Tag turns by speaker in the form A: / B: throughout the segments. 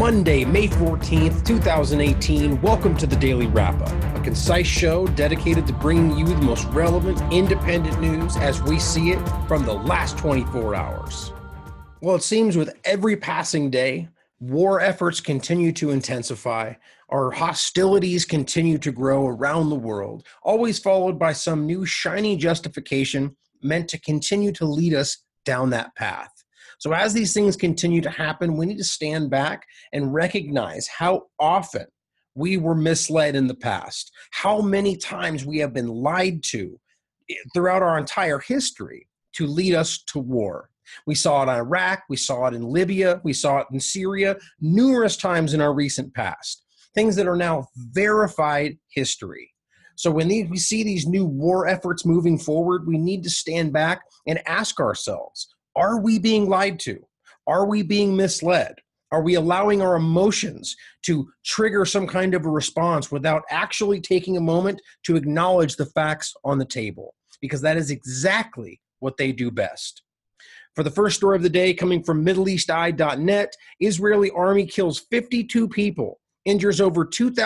A: Monday, May 14th, 2018. Welcome to the Daily Wrap-Up, a concise show dedicated to bringing you the most relevant, independent news as we see it from the last 24 hours. Well, it seems with every passing day, war efforts continue to intensify. Our hostilities continue to grow around the world, always followed by some new shiny justification meant to continue to lead us down that path. So as these things continue to happen, we need to stand back and recognize how often we were misled in the past, how many times we have been lied to throughout our entire history to lead us to war. We saw it in Iraq, we saw it in Libya, we saw it in Syria, numerous times in our recent past, things that are now verified history. So when we see these new war efforts moving forward, we need to stand back and ask ourselves, are we being lied to? Are we being misled? Are we allowing our emotions to trigger some kind of a response without actually taking a moment to acknowledge the facts on the table? Because that is exactly what they do best. For the first story of the day, coming from MiddleEastEye.net, Israeli army kills 52 people, injures over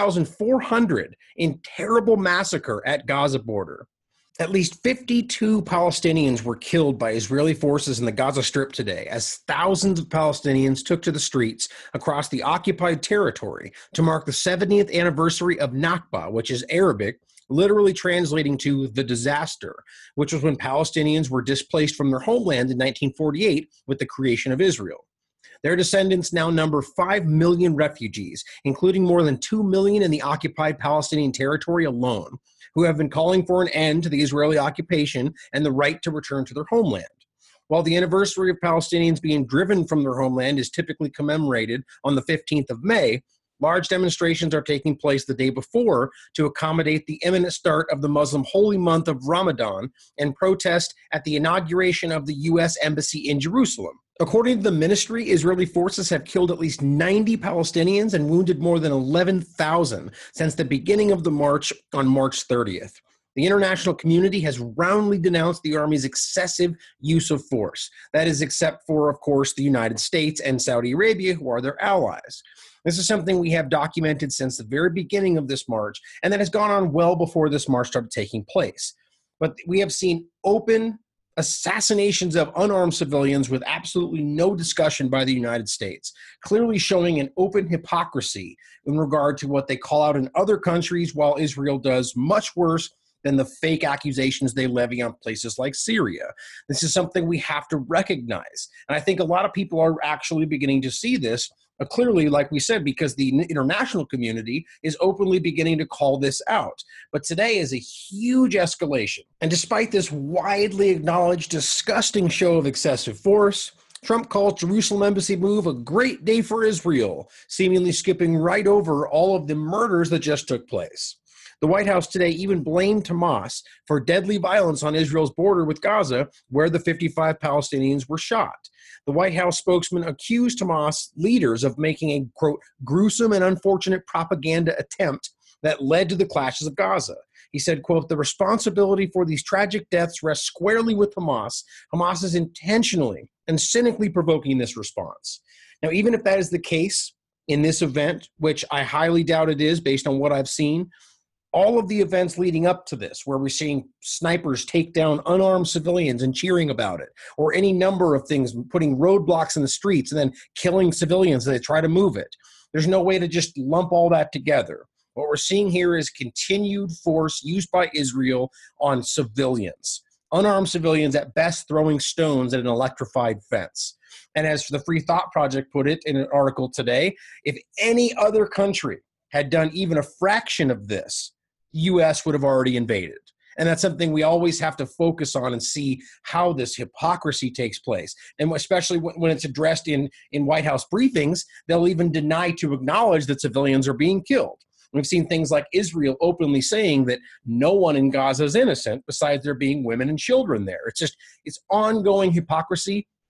A: 2,400 in terrible massacre at Gaza border. At least 52 Palestinians were killed by Israeli forces in the Gaza Strip today, as thousands of Palestinians took to the streets across the occupied territory to mark the 70th anniversary of Nakba, which is Arabic, literally translating to the disaster, which was when Palestinians were displaced from their homeland in 1948 with the creation of Israel. Their descendants now number 5 million refugees, including more than 2 million in the occupied Palestinian territory alone, who have been calling for an end to the Israeli occupation and the right to return to their homeland. While the anniversary of Palestinians being driven from their homeland is typically commemorated on the 15th of May, large demonstrations are taking place the day before to accommodate the imminent start of the Muslim holy month of Ramadan and protest at the inauguration of the U.S. Embassy in Jerusalem. According to the ministry, Israeli forces have killed at least 90 Palestinians and wounded more than 11,000 since the beginning of the march on March 30th. The international community has roundly denounced the army's excessive use of force. That is, except for, of course, the United States and Saudi Arabia, who are their allies. This is something we have documented since the very beginning of this march, and that has gone on well before this march started taking place. But we have seen open assassinations of unarmed civilians with absolutely no discussion by the United States, clearly showing an open hypocrisy in regard to what they call out in other countries, while Israel does much worse than the fake accusations they levy on places like Syria. This is something we have to recognize. And I think a lot of people are actually beginning to see this clearly, like we said, because the international community is openly beginning to call this out. But today is a huge escalation. And despite this widely acknowledged disgusting show of excessive force, Trump calls Jerusalem embassy move a great day for Israel, seemingly skipping right over all of the murders that just took place. The White House today even blamed Hamas for deadly violence on Israel's border with Gaza, where the 55 Palestinians were shot. The White House spokesman accused Hamas leaders of making a, quote, gruesome and unfortunate propaganda attempt that led to the clashes of Gaza. He said, quote, the responsibility for these tragic deaths rests squarely with Hamas. Hamas is intentionally and cynically provoking this response. Now, even if that is the case in this event, which I highly doubt it is based on what I've seen, all of the events leading up to this, where we're seeing snipers take down unarmed civilians and cheering about it, or any number of things, putting roadblocks in the streets and then killing civilians as they try to move it. There's no way to just lump all that together. What we're seeing here is continued force used by Israel on civilians, unarmed civilians at best throwing stones at an electrified fence. And as the Free Thought Project put it in an article today, if any other country had done even a fraction of this, U.S. would have already invaded. And that's something we always have to focus on and see how this hypocrisy takes place. And especially when it's addressed in White House briefings, they'll even deny to acknowledge that civilians are being killed. We've seen things like Israel openly saying that no one in Gaza is innocent besides there being women and children there. It's ongoing hypocrisy.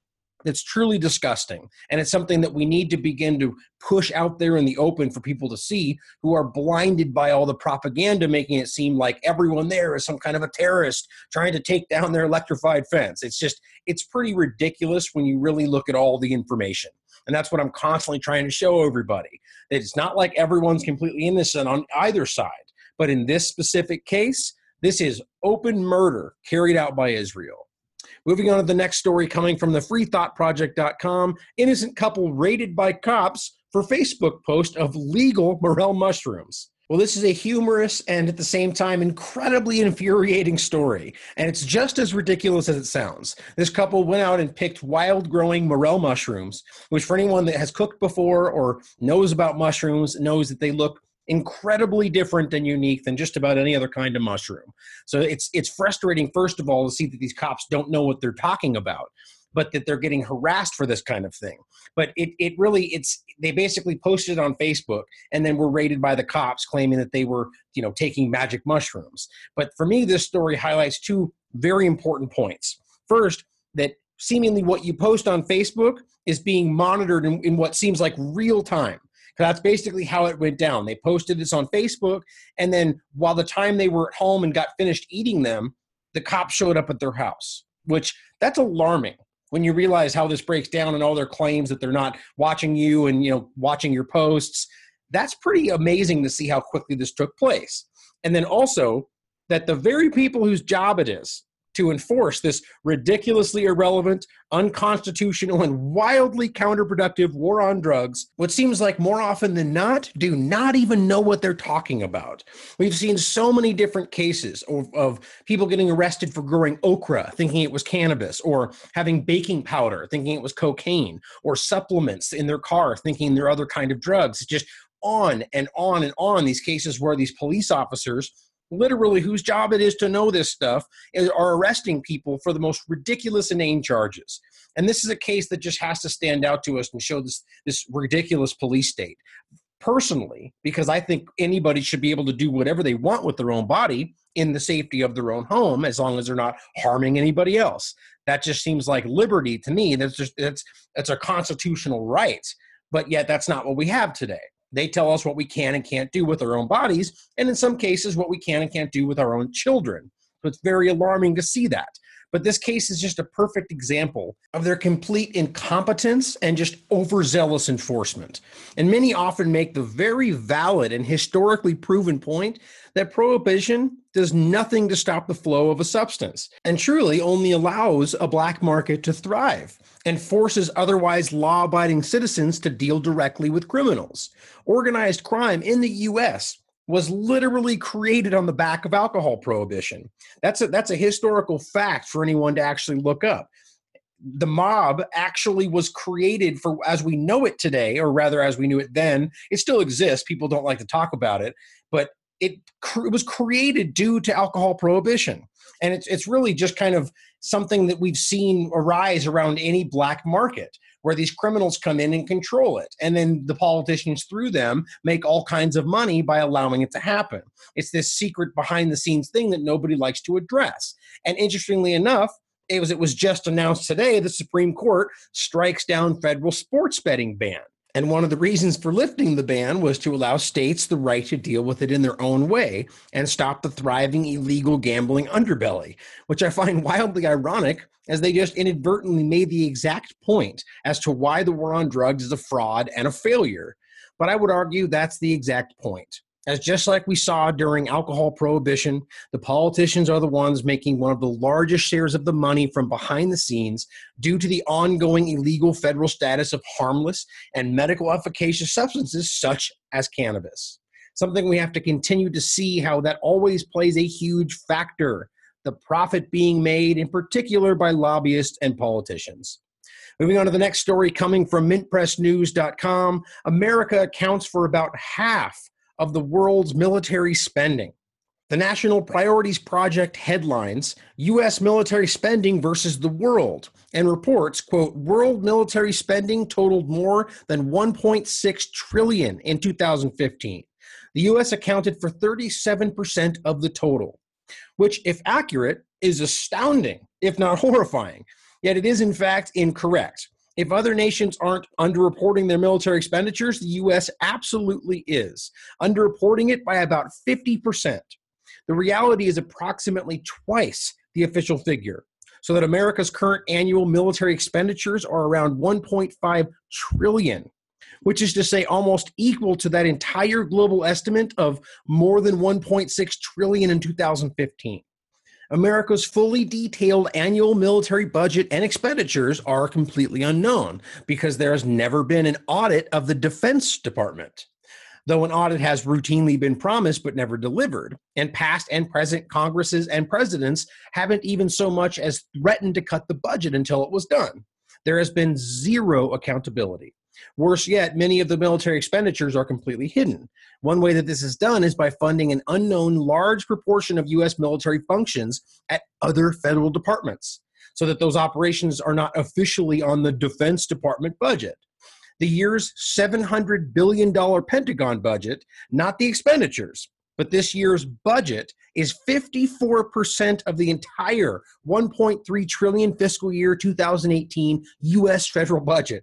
A: that's truly disgusting. And it's something that we need to begin to push out there in the open for people to see who are blinded by all the propaganda, making it seem like everyone there is some kind of a terrorist trying to take down their electrified fence. It's pretty ridiculous when you really look at all the information. And that's what I'm constantly trying to show everybody. That it's not like everyone's completely innocent on either side. But in this specific case, this is open murder carried out by Israel. Moving on to the next story coming from the freethoughtproject.com. Innocent couple raided by cops for Facebook post of legal morel mushrooms. Well, this is a humorous and at the same time incredibly infuriating story, and it's just as ridiculous as it sounds. This couple went out and picked wild-growing morel mushrooms, which for anyone that has cooked before or knows about mushrooms knows that they look incredibly different and unique than just about any other kind of mushroom. So it's frustrating, first of all, to see that these cops don't know what they're talking about, but that they're getting harassed for this kind of thing. But they basically posted it on Facebook and then were raided by the cops claiming that they were, taking magic mushrooms. But for me, this story highlights two very important points. First, that seemingly what you post on Facebook is being monitored in what seems like real time. That's basically how it went down. They posted this on Facebook, and then while the time they were at home and got finished eating them, the cops showed up at their house, which that's alarming when you realize how this breaks down and all their claims that they're not watching you and watching your posts. That's pretty amazing to see how quickly this took place. And then also that the very people whose job it is to enforce this ridiculously irrelevant, unconstitutional, and wildly counterproductive war on drugs, what seems like more often than not, do not even know what they're talking about. We've seen so many different cases of people getting arrested for growing okra, thinking it was cannabis, or having baking powder, thinking it was cocaine, or supplements in their car, thinking they're other kind of drugs. It's just on and on and on, these cases where these police officers, literally whose job it is to know this stuff, are arresting people for the most ridiculous, inane charges. And this is a case that just has to stand out to us and show this ridiculous police state. Personally, because I think anybody should be able to do whatever they want with their own body in the safety of their own home, as long as they're not harming anybody else. That just seems like liberty to me. That's a constitutional right, but yet that's not what we have today. They tell us what we can and can't do with our own bodies, and in some cases, what we can and can't do with our own children. So it's very alarming to see that. But this case is just a perfect example of their complete incompetence and just overzealous enforcement. And many often make the very valid and historically proven point that prohibition does nothing to stop the flow of a substance and truly only allows a black market to thrive and forces otherwise law-abiding citizens to deal directly with criminals. Organized crime in the U.S. was literally created on the back of alcohol prohibition. That's a historical fact for anyone to actually look up. The mob actually was created for, as we know it today, or rather as we knew it then. It still exists. People don't like to talk about it, but it was created due to alcohol prohibition. And it's really just kind of something that we've seen arise around any black market, where these criminals come in and control it. And then the politicians through them make all kinds of money by allowing it to happen. It's this secret behind the scenes thing that nobody likes to address. And interestingly enough, it was just announced today, the Supreme Court strikes down federal sports betting ban. And one of the reasons for lifting the ban was to allow states the right to deal with it in their own way and stop the thriving illegal gambling underbelly, which I find wildly ironic, as they just inadvertently made the exact point as to why the war on drugs is a fraud and a failure. But I would argue that's the exact point. As just like we saw during alcohol prohibition, the politicians are the ones making one of the largest shares of the money from behind the scenes due to the ongoing illegal federal status of harmless and medical efficacious substances such as cannabis. Something we have to continue to see how that always plays a huge factor, the profit being made in particular by lobbyists and politicians. Moving on to the next story coming from mintpressnews.com, America accounts for about half of the world's military spending. The National Priorities Project headlines U.S. military spending versus the world and reports, quote, world military spending totaled more than $1.6 trillion in 2015. The U.S. accounted for 37% of the total, which, if accurate, is astounding, if not horrifying. Yet it is, in fact, incorrect. If other nations aren't underreporting their military expenditures, the U.S. absolutely is, underreporting it by about 50%. The reality is approximately twice the official figure, so that America's current annual military expenditures are around 1.5 trillion, which is to say almost equal to that entire global estimate of more than 1.6 trillion in 2015. America's fully detailed annual military budget and expenditures are completely unknown because there has never been an audit of the Defense Department, though an audit has routinely been promised but never delivered, and past and present Congresses and presidents haven't even so much as threatened to cut the budget until it was done. There has been zero accountability. Worse yet, many of the military expenditures are completely hidden. One way that this is done is by funding an unknown large proportion of U.S. military functions at other federal departments, so that those operations are not officially on the Defense Department budget. The year's $700 billion Pentagon budget, not the expenditures, but this year's budget is 54% of the entire $1.3 trillion fiscal year 2018 U.S. federal budget.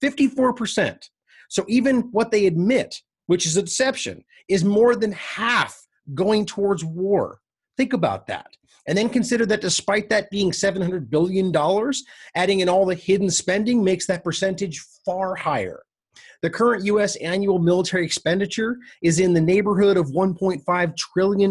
A: 54%. So even what they admit, which is a deception, is more than half going towards war. Think about that. And then consider that despite that being $700 billion, adding in all the hidden spending makes that percentage far higher. The current U.S. annual military expenditure is in the neighborhood of $1.5 trillion.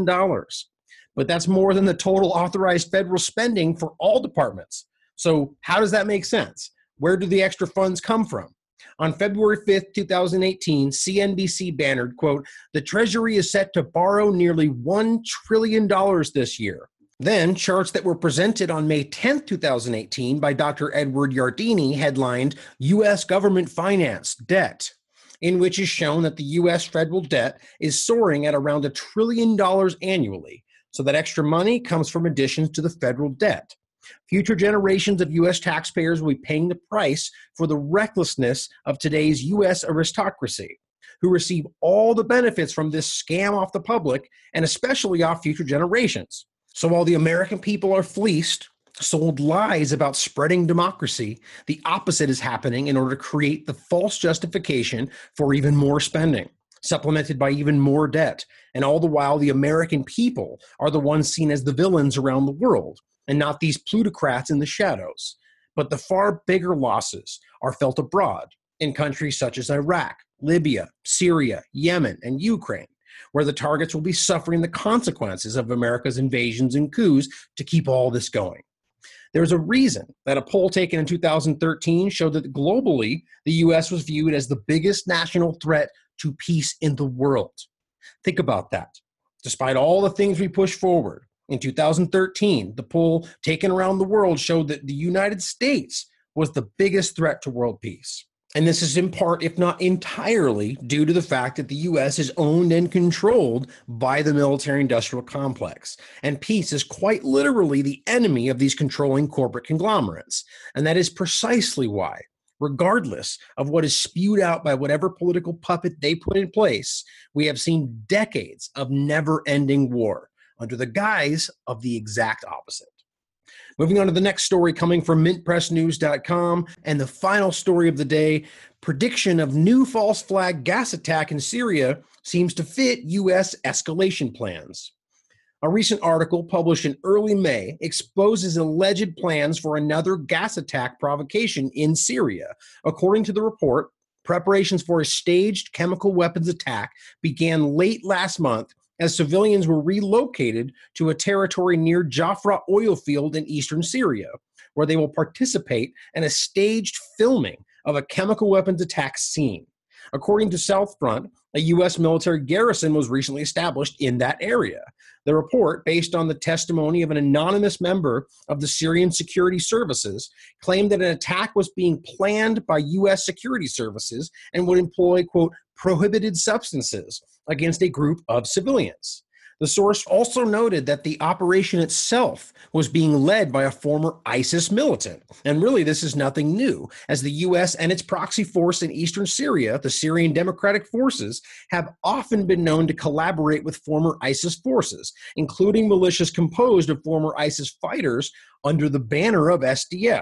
A: But that's more than the total authorized federal spending for all departments. So how does that make sense? Where do the extra funds come from? On February 5th, 2018, CNBC bannered, quote, "The Treasury is set to borrow nearly $1 trillion this year." Then, charts that were presented on May 10th, 2018 by Dr. Edward Yardeni headlined U.S. Government Finance Debt, in which is shown that the U.S. federal debt is soaring at around $1 trillion annually. So that extra money comes from additions to the federal debt. Future generations of U.S. taxpayers will be paying the price for the recklessness of today's U.S. aristocracy, who receive all the benefits from this scam off the public and especially off future generations. So while the American people are fleeced, sold lies about spreading democracy, the opposite is happening in order to create the false justification for even more spending, supplemented by even more debt. And all the while, the American people are the ones seen as the villains around the world, and not these plutocrats in the shadows. But the far bigger losses are felt abroad in countries such as Iraq, Libya, Syria, Yemen, and Ukraine, where the targets will be suffering the consequences of America's invasions and coups to keep all this going. There's a reason that a poll taken in 2013 showed that globally, the U.S. was viewed as the biggest national threat to peace in the world. Think about that. Despite all the things we push forward, in 2013, the poll taken around the world showed that the United States was the biggest threat to world peace. And this is in part, if not entirely, due to the fact that the U.S. is owned and controlled by the military-industrial complex. And peace is quite literally the enemy of these controlling corporate conglomerates. And that is precisely why, regardless of what is spewed out by whatever political puppet they put in place, we have seen decades of never-ending war, under the guise of the exact opposite. Moving on to the next story coming from mintpressnews.com, and the final story of the day, prediction of new false flag gas attack in Syria seems to fit U.S. escalation plans. A recent article published in early May exposes alleged plans for another gas attack provocation in Syria. According to the report, preparations for a staged chemical weapons attack began late last month as civilians were relocated to a territory near Jafra oil field in eastern Syria, where they will participate in a staged filming of a chemical weapons attack scene. According to South Front, a U.S. military garrison was recently established in that area. The report, based on the testimony of an anonymous member of the Syrian security services, claimed that an attack was being planned by U.S. security services and would employ, quote, prohibited substances against a group of civilians. The source also noted that the operation itself was being led by a former ISIS militant. And really, this is nothing new, as the U.S. and its proxy force in eastern Syria, the Syrian Democratic Forces, have often been known to collaborate with former ISIS forces, including militias composed of former ISIS fighters under the banner of SDF.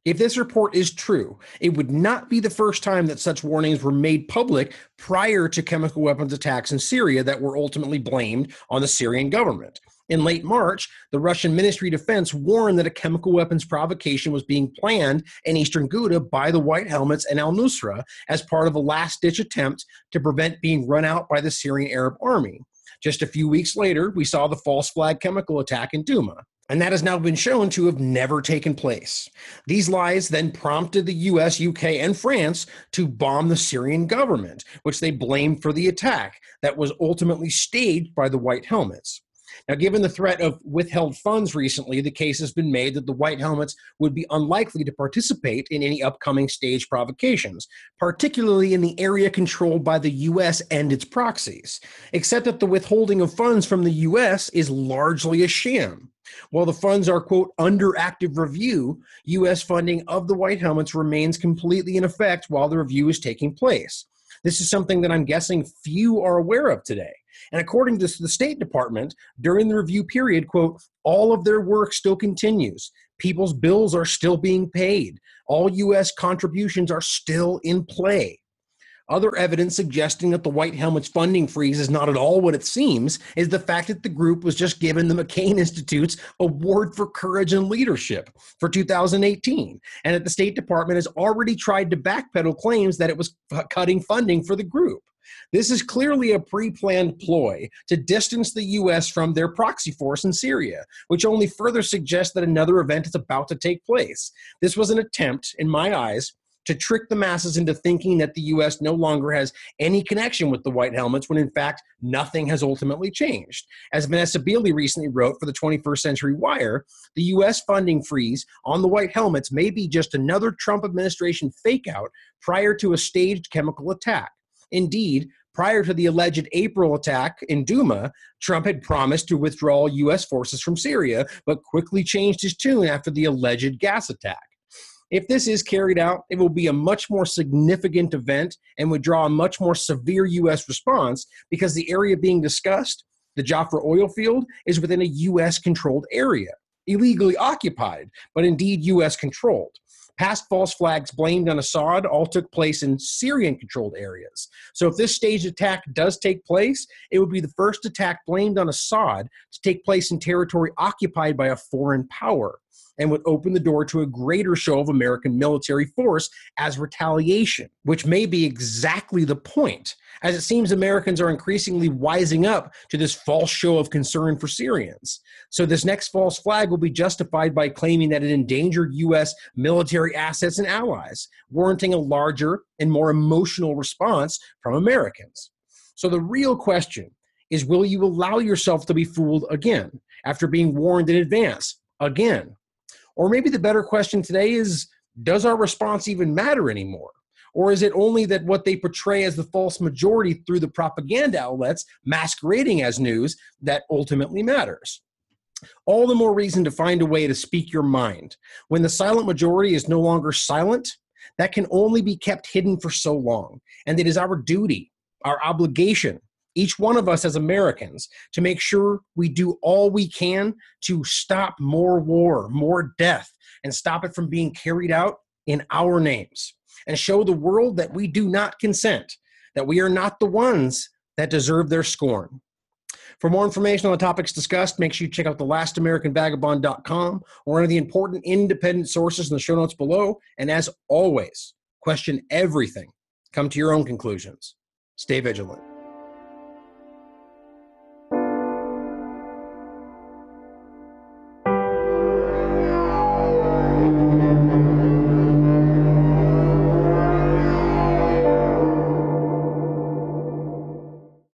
A: If this report is true, it would not be the first time that such warnings were made public prior to chemical weapons attacks in Syria that were ultimately blamed on the Syrian government. In late March, the Russian Ministry of Defense warned that a chemical weapons provocation was being planned in eastern Ghouta by the White Helmets and al-Nusra as part of a last-ditch attempt to prevent being run out by the Syrian Arab Army. Just a few weeks later, we saw the false flag chemical attack in Douma, and that has now been shown to have never taken place. These lies then prompted the US, UK, and France to bomb the Syrian government, which they blamed for the attack that was ultimately staged by the White Helmets. Now, given the threat of withheld funds recently, the case has been made that the White Helmets would be unlikely to participate in any upcoming staged provocations, particularly in the area controlled by the U.S. and its proxies, except that the withholding of funds from the U.S. is largely a sham. While the funds are, quote, under active review, U.S. funding of the White Helmets remains completely in effect while the review is taking place. This is something that I'm guessing few are aware of today. And according to the State Department, during the review period, quote, all of their work still continues. People's bills are still being paid. All U.S. contributions are still in play. Other evidence suggesting that the White Helmets funding freeze is not at all what it seems is the fact that the group was just given the McCain Institute's Award for Courage and Leadership for 2018, and that the State Department has already tried to backpedal claims that it was cutting funding for the group. This is clearly a pre-planned ploy to distance the U.S. from their proxy force in Syria, which only further suggests that another event is about to take place. This was an attempt, in my eyes, to trick the masses into thinking that the U.S. no longer has any connection with the White Helmets when, in fact, nothing has ultimately changed. As Vanessa Beeley recently wrote for the 21st Century Wire, the U.S. funding freeze on the White Helmets may be just another Trump administration fake-out prior to a staged chemical attack. Indeed, prior to the alleged April attack in Douma, Trump had promised to withdraw U.S. forces from Syria, but quickly changed his tune after the alleged gas attack. If this is carried out, it will be a much more significant event and would draw a much more severe U.S. response because the area being discussed, the Jafra oil field, is within a U.S.-controlled area, illegally occupied, but indeed U.S.-controlled. Past false flags blamed on Assad all took place in Syrian-controlled areas. So if this staged attack does take place, it would be the first attack blamed on Assad to take place in territory occupied by a foreign power, and would open the door to a greater show of American military force as retaliation, which may be exactly the point, as it seems Americans are increasingly wising up to this false show of concern for Syrians. So this next false flag will be justified by claiming that it endangered U.S. military assets and allies, warranting a larger and more emotional response from Americans. So the real question is, will you allow yourself to be fooled again after being warned in advance again? Or maybe the better question today is, does our response even matter anymore? Or is it only that what they portray as the false majority through the propaganda outlets masquerading as news that ultimately matters? All the more reason to find a way to speak your mind. When the silent majority is no longer silent, that can only be kept hidden for so long. And it is our duty, our obligation, each one of us as Americans, to make sure we do all we can to stop more war, more death, and stop it from being carried out in our names, and show the world that we do not consent, that we are not the ones that deserve their scorn. For more information on the topics discussed, make sure you check out thelastamericanvagabond.com or any of the important independent sources in the show notes below. And as always, question everything. Come to your own conclusions. Stay vigilant.